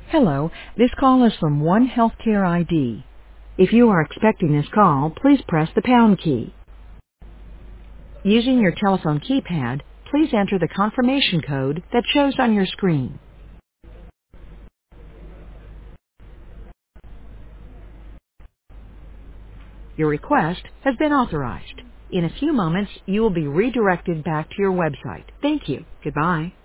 Hello, this call is from One Healthcare ID. If you are expecting this call, please press the pound key. Using your telephone keypad, please enter the confirmation code that shows on your screen. Your request has been authorized. In a few moments, you will be redirected back to your website. Thank you. Goodbye.